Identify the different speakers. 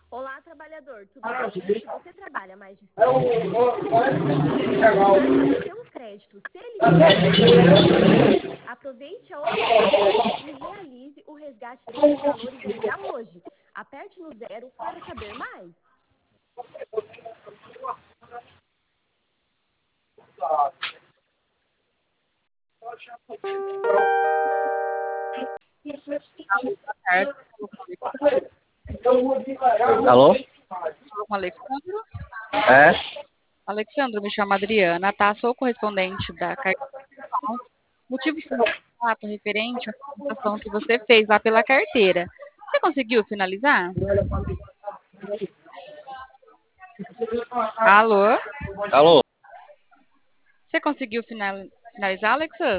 Speaker 1: Olá, trabalhador, tudo bem? Se você trabalha mais de 6 meses, vai ter um crédito. Se ele tiver, aproveite a oportunidade e realize o resgate desses valores ainda hoje. Aperte no 0 para saber mais.
Speaker 2: Certo.
Speaker 3: Alô?
Speaker 2: Fala com o Alexandro.
Speaker 3: É?
Speaker 2: Alexandro, me chamo Adriana, tá? Sou correspondente da carteira. Motivo do meu contato referente à solicitação que você fez lá pela carteira. Você conseguiu finalizar? Alô?
Speaker 3: Alô?
Speaker 2: Você conseguiu finalizar, Alexandro?